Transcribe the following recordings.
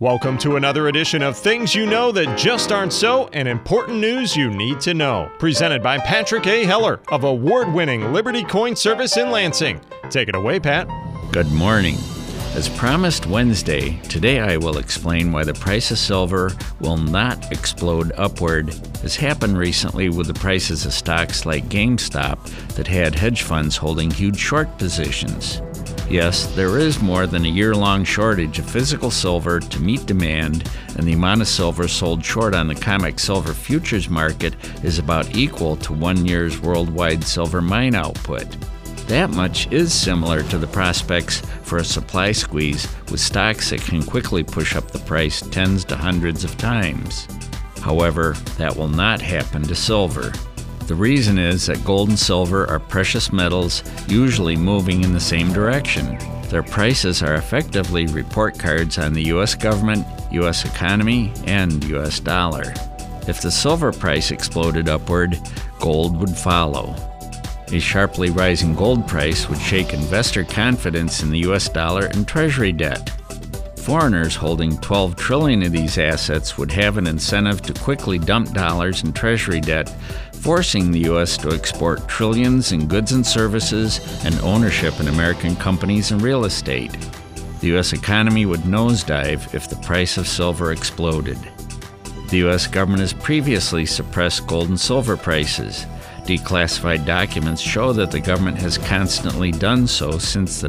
Welcome to another edition of Things You Know That Just Aren't So and Important News You Need to Know. Presented by Patrick A. Heller of award-winning Liberty Coin Service in Lansing. Take it away, Pat. Good morning. As promised Wednesday, today I will explain why the price of silver will not explode upward, as happened recently with the prices of stocks like GameStop that had hedge funds holding huge short positions. Yes, there is more than a year-long shortage of physical silver to meet demand, and the amount of silver sold short on the COMEX silver futures market is about equal to 1 year's worldwide silver mine output. That much is similar to the prospects for a supply squeeze with stocks that can quickly push up the price tens to hundreds of times. However, that will not happen to silver. The reason is that gold and silver are precious metals usually moving in the same direction. Their prices are effectively report cards on the U.S. government, U.S. economy, and U.S. dollar. If the silver price exploded upward, gold would follow. A sharply rising gold price would shake investor confidence in the U.S. dollar and Treasury debt. Foreigners holding $12 trillion of these assets would have an incentive to quickly dump dollars in Treasury debt, forcing the U.S. to export trillions in goods and services and ownership in American companies and real estate. The U.S. economy would nosedive if the price of silver exploded. The U.S. government has previously suppressed gold and silver prices. Declassified documents show that the government has constantly done so since the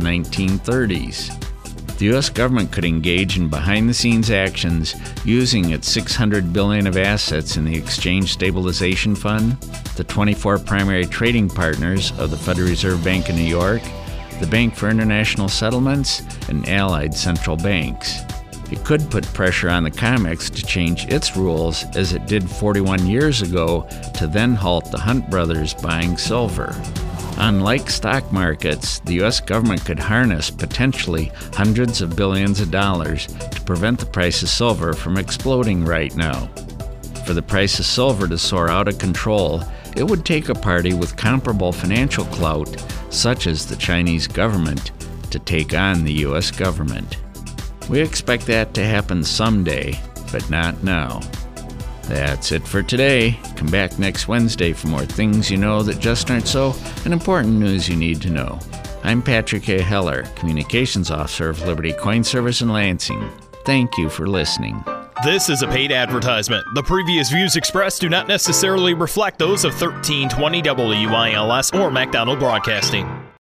1930s. The U.S. government could engage in behind-the-scenes actions using its $600 billion of assets in the Exchange Stabilization Fund, the 24 primary trading partners of the Federal Reserve Bank of New York, the Bank for International Settlements, and allied central banks. It could put pressure on the COMEX to change its rules, as it did 41 years ago, to then halt the Hunt brothers buying silver. Unlike stock markets, the U.S. government could harness potentially hundreds of billions of dollars to prevent the price of silver from exploding right now. For the price of silver to soar out of control, it would take a party with comparable financial clout, such as the Chinese government, to take on the U.S. government. We expect that to happen someday, but not now. That's it for today. Come back next Wednesday for more things you know that just aren't so and important news you need to know. I'm Patrick A. Heller, Communications Officer of Liberty Coin Service in Lansing. Thank you for listening. This is a paid advertisement. The previous views expressed do not necessarily reflect those of 1320 WILS or MacDonald Broadcasting.